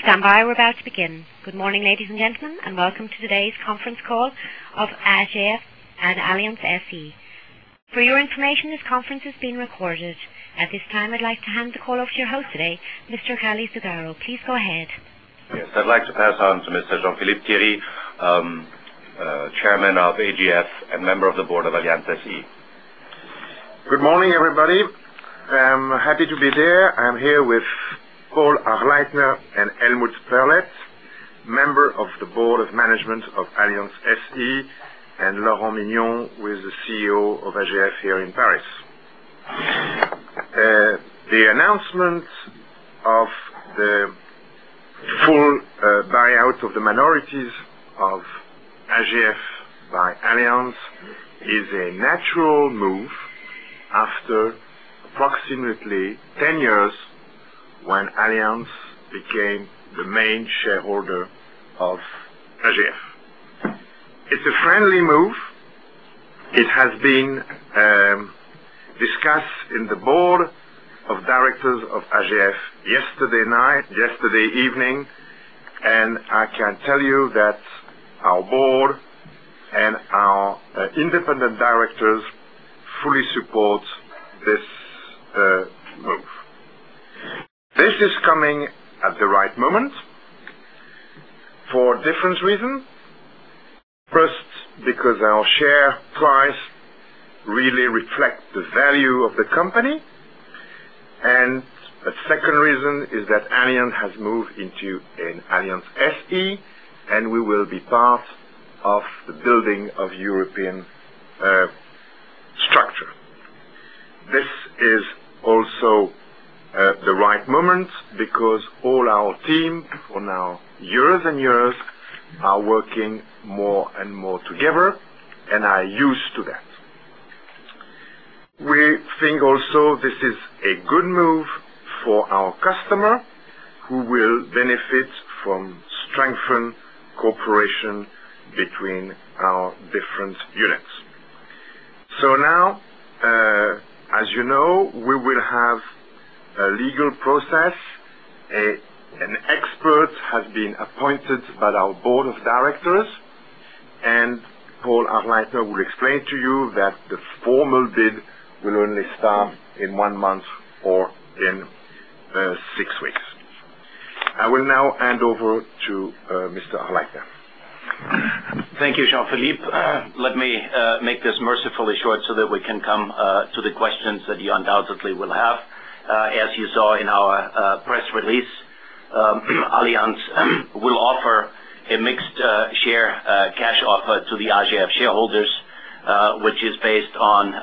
stand by, we're about to begin. Good morning, ladies and gentlemen, and welcome to today's conference call of AGF and Allianz SE. For your information, this conference is being recorded. At this time, I'd like to hand the call over to your host today, Mr. Carlos Zugaro. Please go ahead. Yes, I'd like to pass on to Mr. Jean-Philippe Thierry, Chairman of AGF and member of the board of Allianz SE. Good morning, everybody. I'm happy to be there. I'm here with Paul Arleitner and Helmut Perlet, member of the board of management of Allianz SE, and Laurent Mignon, who is the CEO of AGF here in Paris. The announcement of the full buyout of the minorities of AGF by Allianz is a natural move after approximately 10 years when Allianz became the main shareholder of AGF. It's a friendly move. It has been discussed in the board of directors of AGF yesterday evening, and I can tell you that our board and our independent directors fully support this move. This is coming at the right moment for different reasons. First, because our share price really reflects the value of the company, and a second reason is that Allianz has moved into an Allianz SE, and we will be part of the building of European structure. This is also the right moment because all our team for now years and years are working more and more together and are used to that. We think also this is a good move for our customer who will benefit from strengthened cooperation between our different units. So now, as you know, we will have a legal process. An expert has been appointed by our board of directors, and Paul Arleitner will explain to you that the formal bid will only start in 1 month or in 6 weeks. I will now hand over to Mr. Arleitner. Thank you, Jean-Philippe. Let me make this mercifully short so that we can come to the questions that you undoubtedly will have. As you saw in our press release, Allianz will offer a mixed share cash offer to the AGF shareholders, which is based on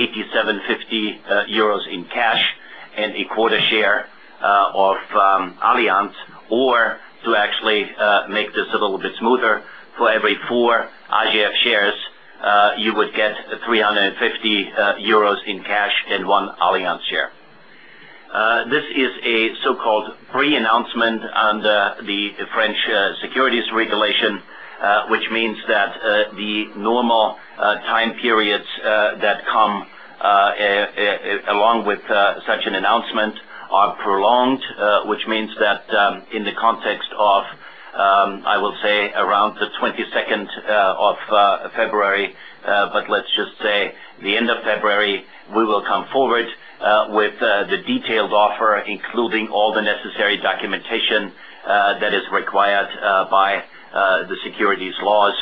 87.50 euros in cash and a quarter share of Allianz, or to actually make this a little bit smoother, for every 4 AGF shares, you would get 350 euros in cash and 1 Allianz share. This is a so-called pre-announcement under the French securities regulation, which means that the normal time periods that come along with such an announcement are prolonged, which means that in the context of, I will say, around the 22nd of February, but let's just say the end of February, we will come forward with the detailed offer, including all the necessary documentation that is required by the securities laws,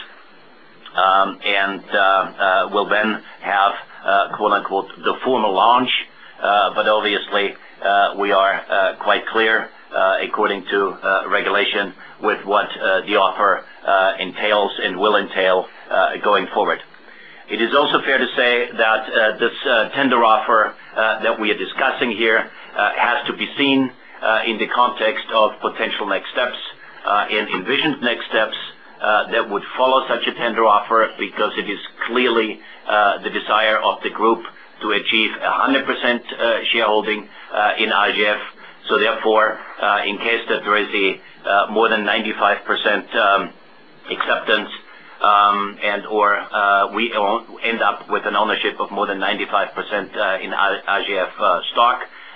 and will then have, quote-unquote, the formal launch. But obviously, we are quite clear, according to regulation, with what the offer entails and will entail going forward. It is also fair to say that this tender offer that we are discussing here has to be seen in the context of potential next steps and envisioned next steps that would follow such a tender offer, because it is clearly the desire of the group to achieve 100% shareholding in AGF. So therefore, in case that there is a more than 95% acceptance, and or we end up with an ownership of more than 95% in AGF stock,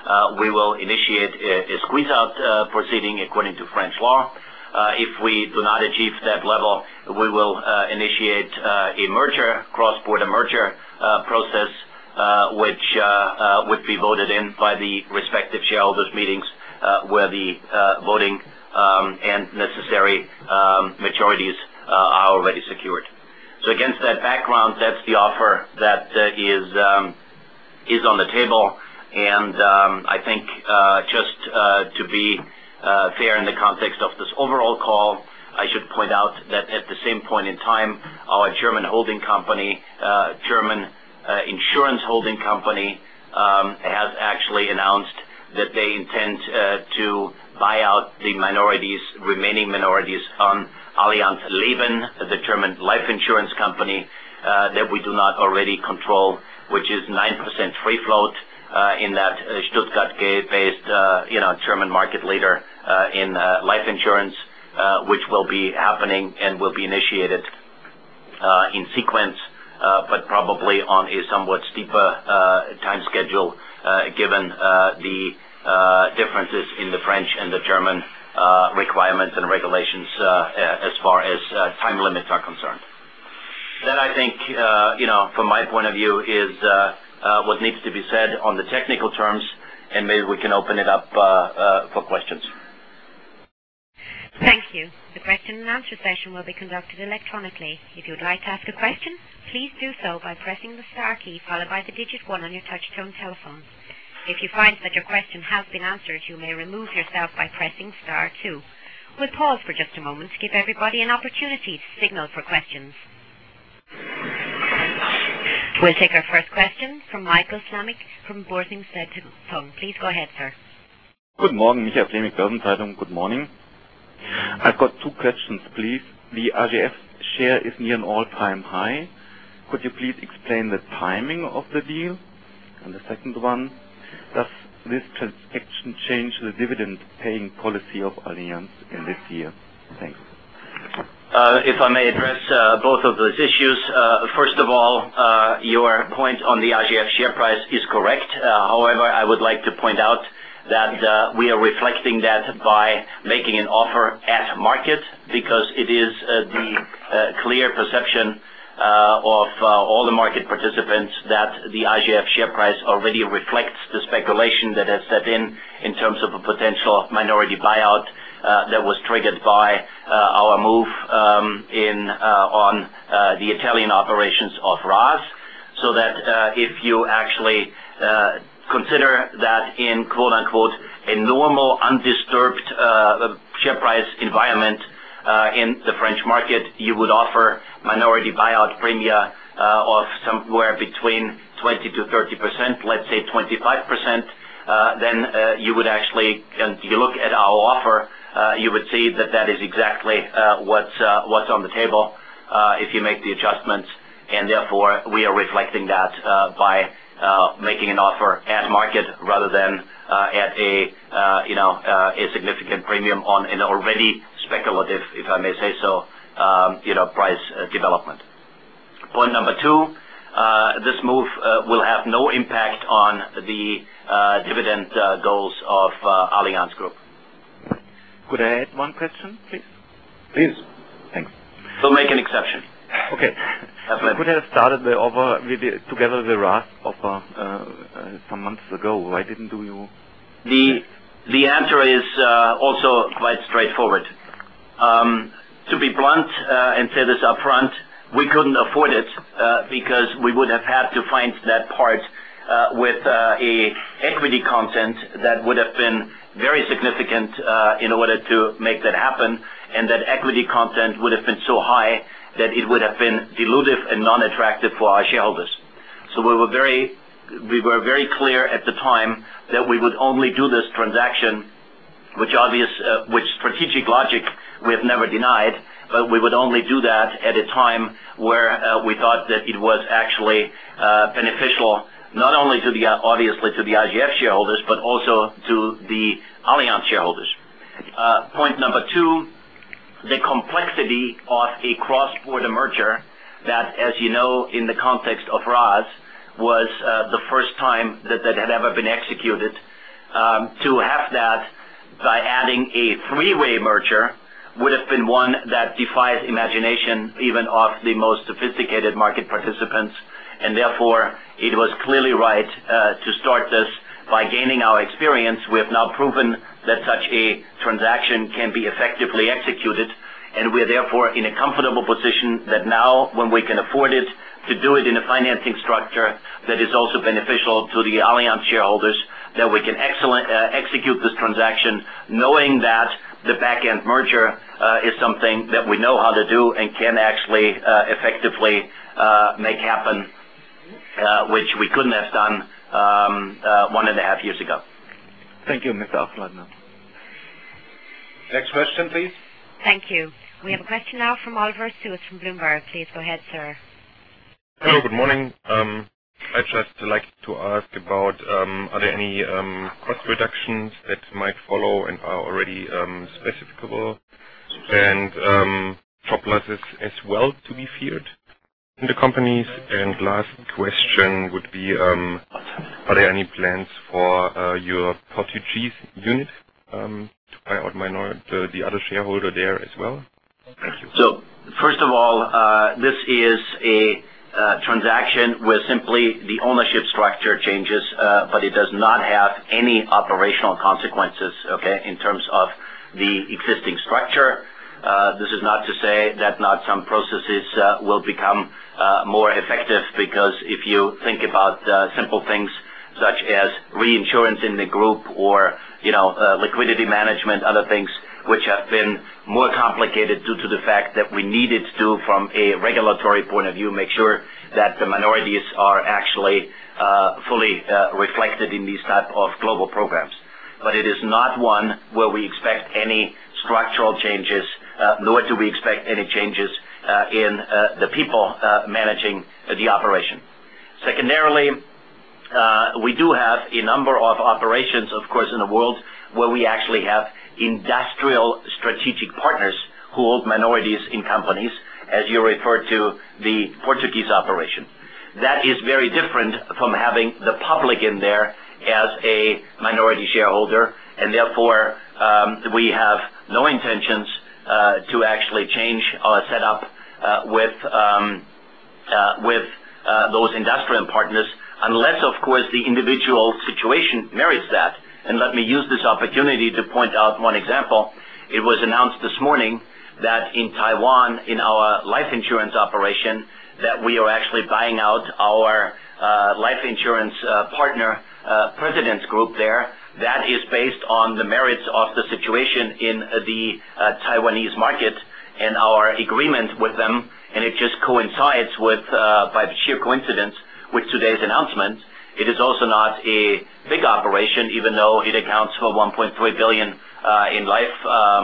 we will initiate a squeeze-out proceeding according to French law. If we do not achieve that level, we will initiate a merger, cross-border merger process, which would be voted in by the respective shareholders' meetings, where the voting and necessary majorities are already secured. So against that background, that's the offer that is on the table. And I think just to be fair in the context of this overall call, I should point out that at the same point in time, our German holding company, German insurance holding company, has actually announced that they intend to buy out the remaining minorities on Allianz Leben, the German life insurance company that we do not already control, which is 9% free float in that Stuttgart-based, German market leader in life insurance, which will be happening and will be initiated in sequence, but probably on a somewhat steeper time schedule, given the differences in the French and the German requirements and regulations as far as time limits are concerned. That, I think, from my point of view, is what needs to be said on the technical terms, and maybe we can open it up for questions. Thank you. The question and answer session will be conducted electronically. If you would like to ask a question, please do so by pressing the star key followed by the digit 1 on your touch-tone telephone. If you find that your question has been answered, you may remove yourself by pressing star 2. We'll pause for just a moment to give everybody an opportunity to signal for questions. We'll take our first question from Michael Flamig from Börsen-Zeitung. Please go ahead, sir. Good morning, Michael Flamig, Börsen-Zeitung. Good morning. I've got two questions, please. The AGF share is near an all-time high. Could you please explain the timing of the deal? And the second one, does this transaction change the dividend-paying policy of Allianz in this year? Thanks. If I may address both of those issues. First of all, your point on the AGF share price is correct. However, I would like to point out that we are reflecting that by making an offer at market, because it is the clear perception of all the market participants that the AGF share price already reflects the speculation that has set in terms of a potential minority buyout that was triggered by our move on the Italian operations of RAS. So that if you actually consider that in quote-unquote a normal, undisturbed share price environment in the French market, you would offer minority buyout premia of somewhere between 20 to 30%, let's say 25%, then you would actually, and you look at our offer, you would see that that is exactly what's on the table if you make the adjustments, and therefore we are reflecting that by making an offer at market rather than at a significant premium on an already speculative, if I may say so, price development. Point number two, this move will have no impact on the dividend goals of Allianz Group. Could I add one question, please? Please. Thanks. We'll make an exception. Okay. You could have started the offer together with the RAS offer some months ago. Why didn't you? The answer is also quite straightforward. To be blunt and say this up front, we couldn't afford it because we would have had to find that part with a equity content that would have been very significant in order to make that happen, and that equity content would have been so high that it would have been dilutive and non-attractive for our shareholders. So we were very clear at the time that we would only do this transaction, which strategic logic we have never denied, but we would only do that at a time where we thought that it was actually beneficial, not only obviously to the AGF shareholders, but also to the Allianz shareholders. Point number two, the complexity of a cross-border merger that, as you know, in the context of RAS, was the first time that had ever been executed, to have that by adding a three-way merger would have been one that defies imagination even of the most sophisticated market participants, and therefore it was clearly right to start this by gaining our experience. We have now proven that such a transaction can be effectively executed, and we are therefore in a comfortable position that now, when we can afford it, to do it in a financing structure that is also beneficial to the Allianz shareholders, that we can execute this transaction knowing that the back-end merger is something that we know how to do and can actually effectively make happen, which we couldn't have done 1.5 years ago. Thank you, Mr. Aufleitner. Next question, please. Thank you. We have a question now from Oliver Suez from Bloomberg. Please go ahead, sir. Hello, good morning. I'd just like to ask about, are there any cost reductions that might follow and are already specificable, and job losses as well to be feared in the companies? And last question would be, are there any plans for your Portuguese unit to buy out the other shareholder there as well? Thank you. So, first of all, this is a transaction where simply the ownership structure changes, but it does not have any operational consequences, okay, in terms of the existing structure. This is not to say that not some processes will become more effective, because if you think about simple things such as reinsurance in the group or, liquidity management, other things which have been more complicated due to the fact that we needed to, from a regulatory point of view, make sure that the minorities are actually fully reflected in these type of global programs. But it is not one where we expect any structural changes, nor do we expect any changes in the people managing the operation. Secondarily, we do have a number of operations, of course, in the world where we actually have industrial strategic partners who hold minorities in companies, as you referred to the Portuguese operation. That is very different from having the public in there as a minority shareholder, and therefore we have no intentions to actually change our setup with those industrial partners, unless, of course, the individual situation merits that. And let me use this opportunity to point out one example. It was announced this morning that in Taiwan, in our life insurance operation, that we are actually buying out our life insurance partner, President's Group there. That is based on the merits of the situation in the Taiwanese market and our agreement with them, and it just coincides with, by sheer coincidence, with today's announcement. It is also not a big operation, even though it accounts for 1.3 billion in life,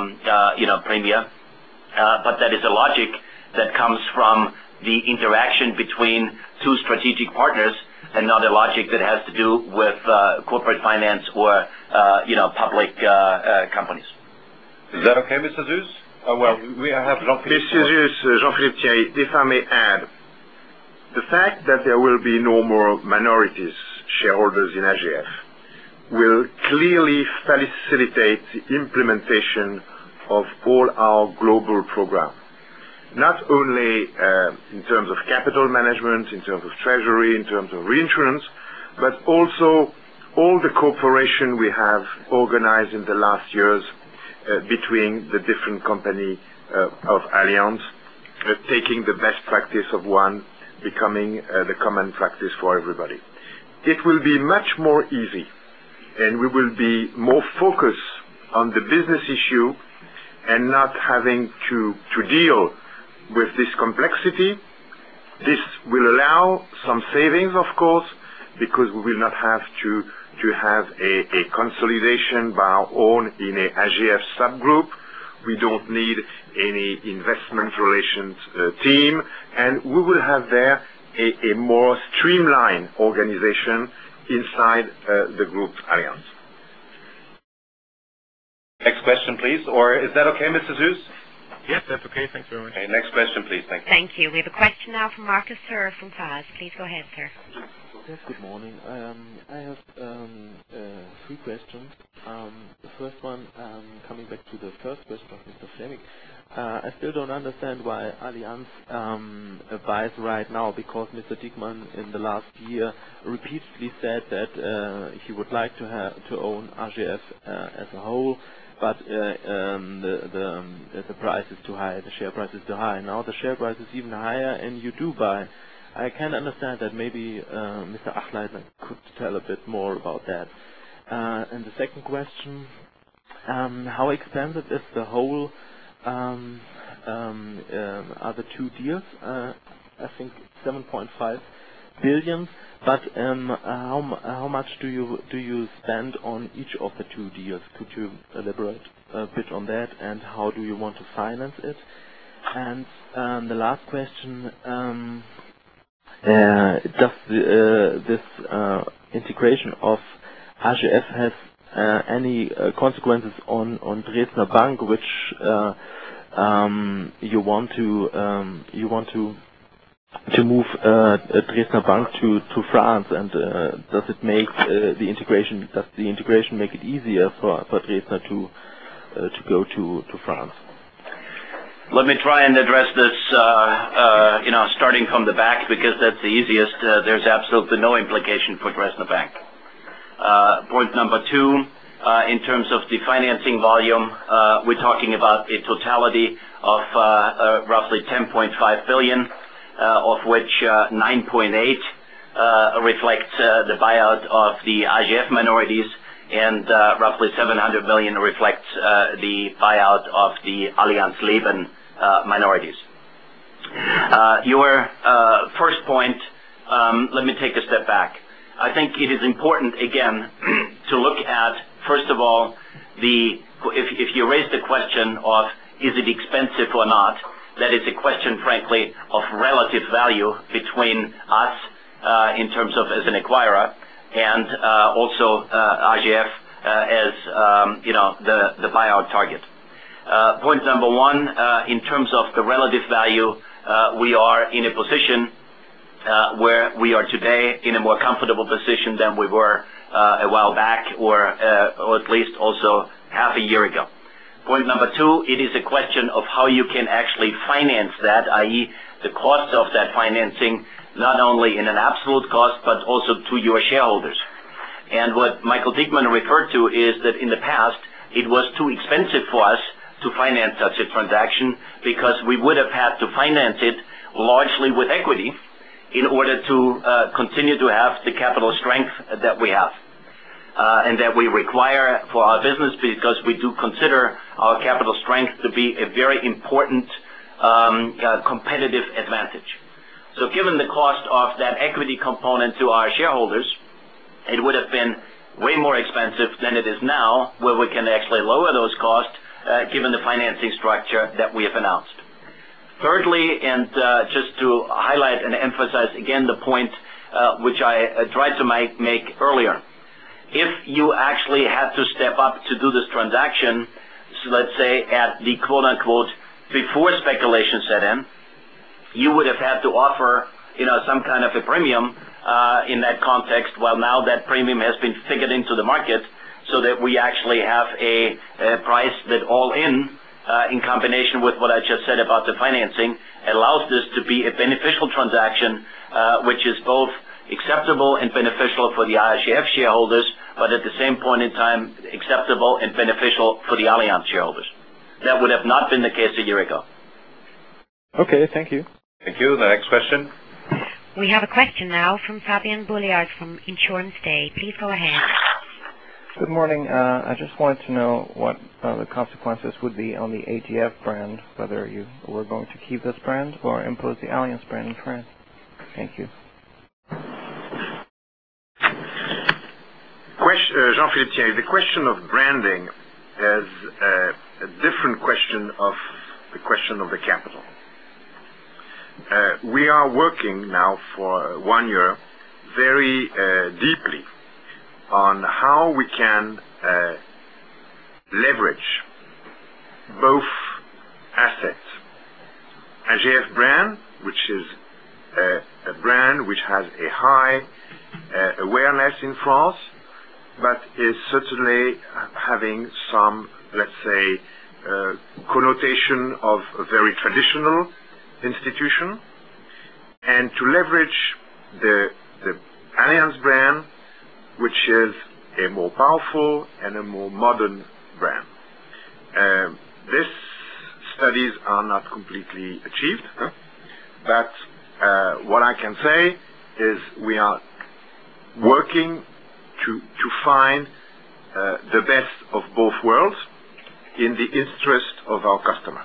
premia. But that is a logic that comes from the interaction between two strategic partners, and not a logic that has to do with corporate finance or public companies. Is that okay, Mr. Suess? Well, we have Jean-Philippe. Mr. Suess, Jean-Philippe Thierry, if I may add, the fact that there will be no more minorities shareholders in AGF will clearly facilitate the implementation of all our global program. Not only in terms of capital management, in terms of treasury, in terms of reinsurance, but also all the cooperation we have organized in the last years between the different companies of Allianz, taking the best practice of one, becoming the common practice for everybody. It will be much more easy, and we will be more focused on the business issue and not having to deal with this complexity. This will allow some savings, of course, because we will not have to have a consolidation by our own in a AGF subgroup. We don't need any investment relations team, and we will have there a more streamlined organization inside the group Allianz. Next question, please. Or is that okay, Mr. Suess? Yes, that's okay. Thanks very much. Okay, next question, please. Thank you. Thank you. We have a question now from Marcus Sir from FAS. Please go ahead, sir. Yes, good morning. I have three questions. The first one, coming back to the first question of Mr. Fleming, I still don't understand why Allianz buys right now, because Mr. Diekmann in the last year repeatedly said that he would like to own RGF as a whole, but the price is too high, the share price is too high. Now the share price is even higher and you do buy. I can understand that maybe Mr. Achleitner could tell a bit more about that. And the second question, how expensive is the whole, are the two deals? I think 7.5 billion, but how much do you spend on each of the two deals? Could you elaborate a bit on that, and how do you want to finance it? And the last question, does this integration of RGF has any consequences on Dresdner Bank, which you want to move Dresdner Bank to France, and does the integration make it easier for Dresdner to go to France? Let me try and address this, starting from the back, because that's the easiest. There's absolutely no implication for Dresdner Bank. Point number two, in terms of the financing volume, we're talking about a totality of roughly 10.5 billion, of which 9.8 reflects the buyout of the AGF minorities, and roughly 700 million reflects the buyout of the Allianz Leben minorities. Your first point, let me take a step back. I think it is important, again, to look at, first of all, if you raise the question of is it expensive or not, that is a question, frankly, of relative value between us in terms of as an acquirer and also AGF as the buyout target. Point number one, in terms of the relative value, we are in a position where we are today in a more comfortable position than we were a while back, or at least also half a year ago. Point number two, it is a question of how you can actually finance that, i.e. the cost of that financing, not only in an absolute cost, but also to your shareholders. And what Michael Diekmann referred to is that in the past, it was too expensive for us to finance such a transaction, because we would have had to finance it largely with equity in order to continue to have the capital strength that we have. And that we require for our business, because we do consider our capital strength to be a very important competitive advantage. So given the cost of that equity component to our shareholders, it would have been way more expensive than it is now, where we can actually lower those costs given the financing structure that we have announced. Thirdly, and just to highlight and emphasize again the point which I tried to make earlier, if you actually had to step up to do this transaction, so let's say at the quote-unquote before speculation set in, you would have had to offer some kind of a premium in that context, while now that premium has been figured into the market, so that we actually have a price that all in combination with what I just said about the financing, allows this to be a beneficial transaction, which is both acceptable and beneficial for the AGF shareholders, but at the same point in time, acceptable and beneficial for the Allianz shareholders. That would have not been the case a year ago. Okay, thank you. Thank you. The next question. We have a question now from Fabian Bulliard from Insurance Day. Please go ahead. Good morning. I just wanted to know what the consequences would be on the AGF brand, whether you were going to keep this brand or impose the Allianz brand in France. Thank you. Jean-Philippe Thierry, the question of branding is a different question of the question of the capital. We are working now for 1 year very deeply on how we can leverage both assets. AGF brand, which is a brand which has a high awareness in France, but is certainly having some, let's say, connotation of a very traditional institution, and to leverage the Allianz brand, which is a more powerful and a more modern brand. These studies are not completely achieved, but what I can say is we are working to find the best of both worlds in the interest of our customer.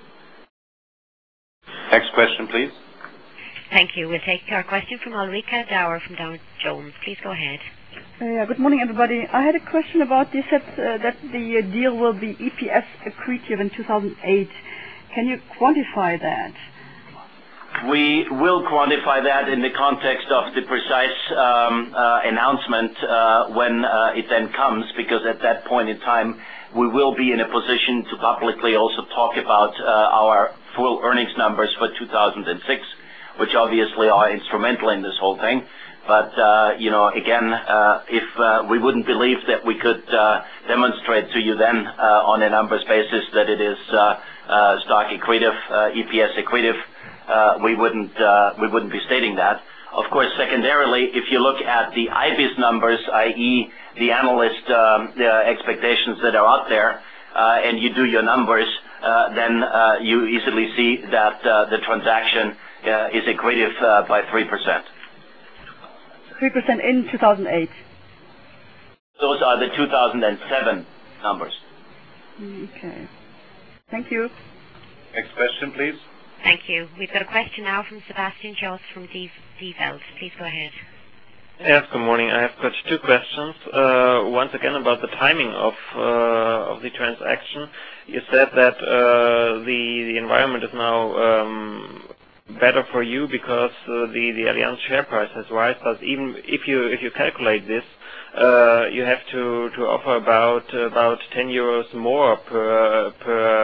Next question, please. Thank you. We'll take our question from Ulrika Dauer from Dow Jones. Please go ahead. Good morning, everybody. I had a question about, you said that the deal will be EPS accretive in 2008. Can you quantify that? We will quantify that in the context of the precise announcement when it then comes, because at that point in time we will be in a position to publicly also talk about our full earnings numbers for 2006, which obviously are instrumental in this whole thing. But, again, if we wouldn't believe that we could demonstrate to you then on a numbers basis that it is stock accretive, EPS accretive, we wouldn't be stating that. Of course, secondarily, if you look at the IBIS numbers, i.e. the analyst expectations that are out there, and you do your numbers, then you easily see that the transaction is accretive by 3%. 3% in 2008. Those are the 2007 numbers. Okay. Thank you. Next question, please. Thank you. We've got a question now from Sebastian Jost from Die Welt. Please go ahead. Yes, good morning. I have got two questions. Once again about the timing of the transaction. You said that the environment is now better for you because the Allianz share price has risen. But even if you calculate this, you have to offer about 10 euros more per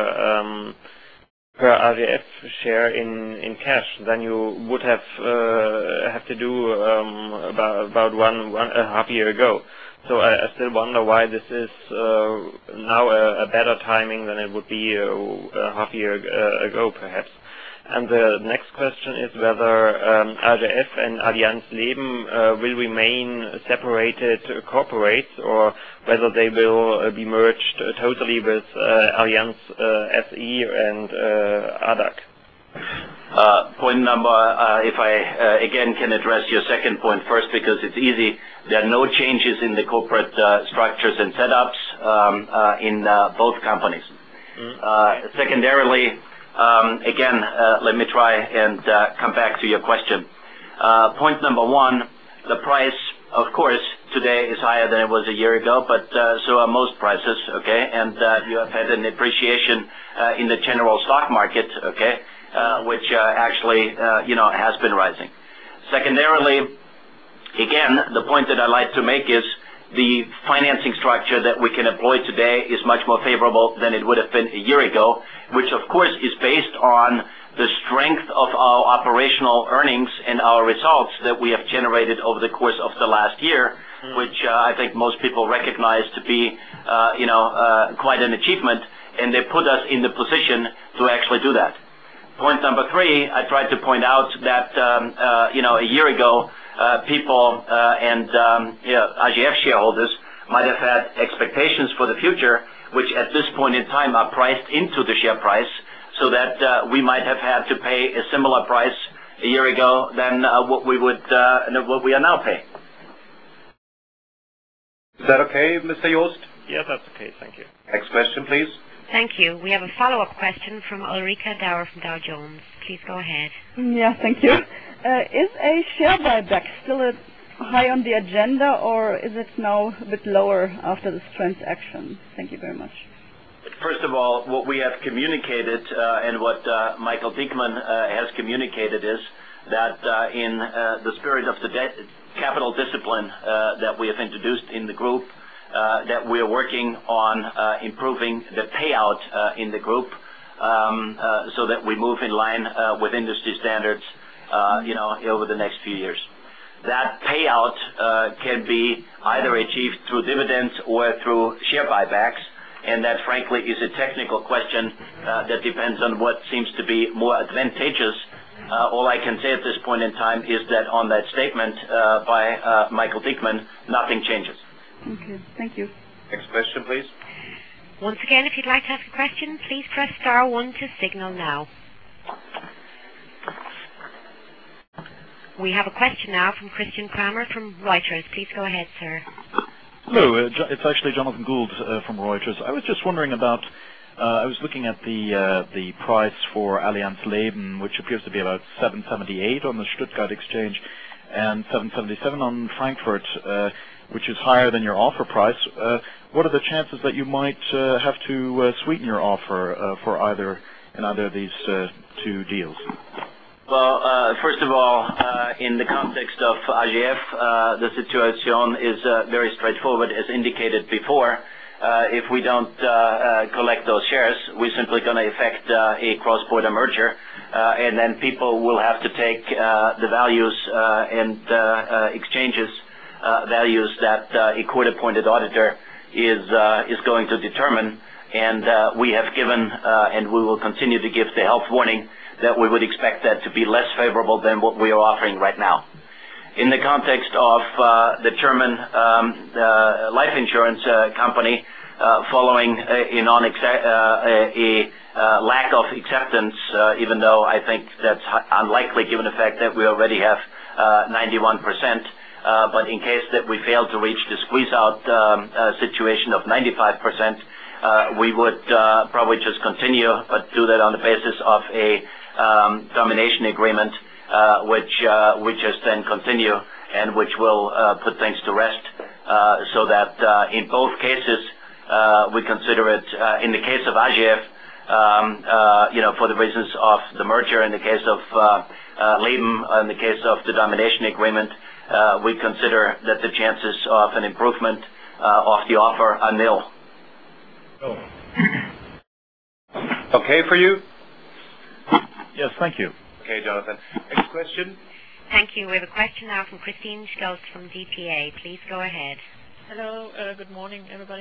RGF share in cash than you would have to do about one and a half year ago. So I still wonder why this is now a better timing than it would be a half year ago, perhaps. And the next question is whether RGF and Allianz Leben will remain separated corporates, or whether they will be merged totally with Allianz SE and ADAC. Point number, if I again can address your second point first, because it's easy. There are no changes in the corporate structures and setups in both companies. Secondarily, again, let me try and come back to your question. Point number one, the price, of course, today is higher than it was a year ago, but so are most prices, okay? And you have had an appreciation in the general stock market, okay, which actually, has been rising. Secondarily, again, the point that I like to make is the financing structure that we can employ today is much more favorable than it would have been a year ago, which of course is based on the strength of our operational earnings and our results that we have generated over the course of the last year, which I think most people recognize to be, quite an achievement, and they put us in the position to actually do that. Point number three, I tried to point out that, a year ago, people and RGF shareholders might have had expectations for the future, which at this point in time are priced into the share price, so that we might have had to pay a similar price a year ago than what we are now paying. Is that okay, Mr. Jost? Yeah, that's okay. Thank you. Next question, please. Thank you. We have a follow-up question from Ulrika Dauer from Dow Jones. Please go ahead. Yeah, thank you. Is a share buyback still high on the agenda, or is it now a bit lower after this transaction? Thank you very much. First of all, what we have communicated and what Michael Diekmann has communicated is that in the spirit of the capital discipline that we have introduced in the group, that we are working on improving the payout in the group so that we move in line with industry standards over the next few years. that payout can be either achieved through dividends or through share buybacks, and that frankly is a technical question that depends on what seems to be more advantageous. All I can say at this point in time is that on that statement by Michael Diekmann, nothing changes. Okay, thank you. Next question, please. Once again, if you'd like to ask a question, please press star 1 to signal now. We have a question now from Christian Kramer from Reuters. Please go ahead, sir. Hello, it's actually Jonathan Gould from Reuters. I was just wondering about, I was looking at the price for Allianz Leben, which appears to be about 778 on the Stuttgart exchange and 777 on Frankfurt, which is higher than your offer price. What are the chances that you might have to sweeten your offer for either of these two deals? Well, first of all, in the context of AGF, the situation is very straightforward. As indicated before, if we don't collect those shares, we're simply going to effect a cross-border merger, and then people will have to take the values and exchanges values that a court-appointed auditor is going to determine. And we have given, and we will continue to give the health warning that we would expect that to be less favorable than what we are offering right now. In the context of the German life insurance company, following a lack of acceptance, even though I think that's unlikely given the fact that we already have 91%, but in case that we fail to reach the squeeze-out situation of 95%, we would probably just continue, but do that on the basis of a domination agreement, which we just then continue and which will put things to rest, so that in both cases we consider it, in the case of AGF, for the reasons of the merger, in the case of Leben, in the case of the domination agreement, we consider that the chances of an improvement of the offer are nil. Okay for you? Yes, thank you. Okay, Jonathan. Next question. Thank you. We have a question now from Christine Stolz from DPA. Please go ahead. Hello, good morning, everybody.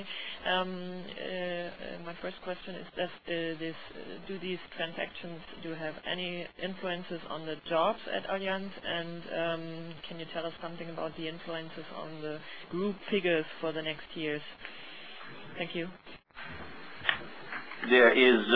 My first question is, do these transactions have any influences on the jobs at Allianz? And can you tell us something about the influences on the group figures for the next years? Thank you. There is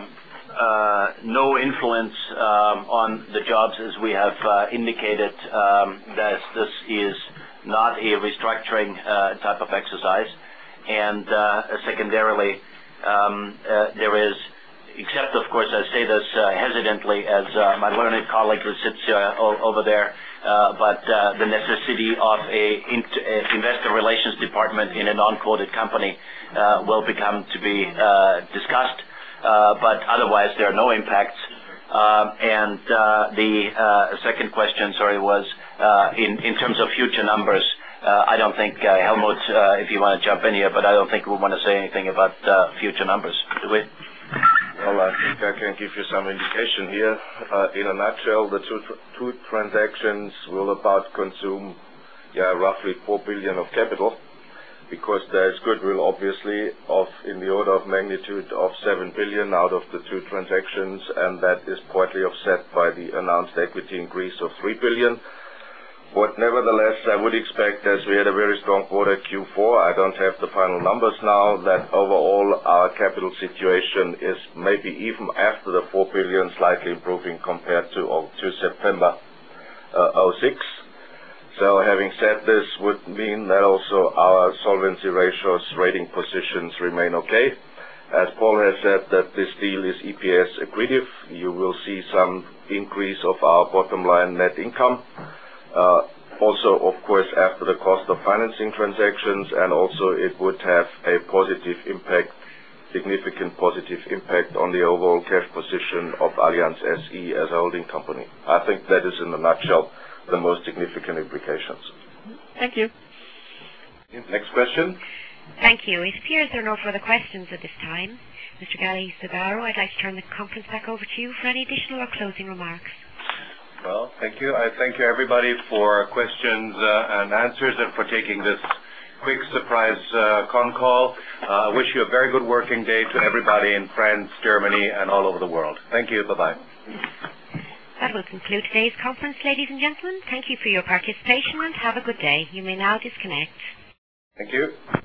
no influence on the jobs, as we have indicated, that this is not a restructuring type of exercise. And secondarily, there is, except of course I say this hesitantly as my learned colleague who sits over there, but the necessity of a investor relations department in a non-quoted company will become to be discussed. But otherwise there are no impacts. And the second question, was in terms of future numbers. I don't think, Helmut, if you want to jump in here, but I don't think we want to say anything about future numbers, do we? Well, I think I can give you some indication here. In a nutshell, the two transactions will about consume roughly 4 billion of capital, because there is goodwill obviously in the order of magnitude of 7 billion out of the two transactions, and that is partly offset by the announced equity increase of 3 billion. But nevertheless, I would expect, as we had a very strong quarter Q4, I don't have the final numbers now, that overall our capital situation is maybe even after the 4 billion slightly improving compared to September 06. So having said this would mean that also our solvency ratios, rating positions remain okay. As Paul has said, that this deal is EPS accretive. You will see some increase of our bottom line net income. Also, of course, after the cost of financing transactions, and also it would have a positive impact, significant positive impact on the overall cash position of Allianz SE as a holding company. I think that is in a nutshell the most significant implications. Thank you. Next question. Thank you. It appears there are no further questions at this time. Mr. Gali Sagaro, I'd like to turn the conference back over to you for any additional or closing remarks. Well, thank you. I thank you, everybody, for questions and answers and for taking this quick surprise con call. I wish you a very good working day to everybody in France, Germany, and all over the world. Thank you. Bye-bye. That will conclude today's conference, ladies and gentlemen. Thank you for your participation and have a good day. You may now disconnect. Thank you.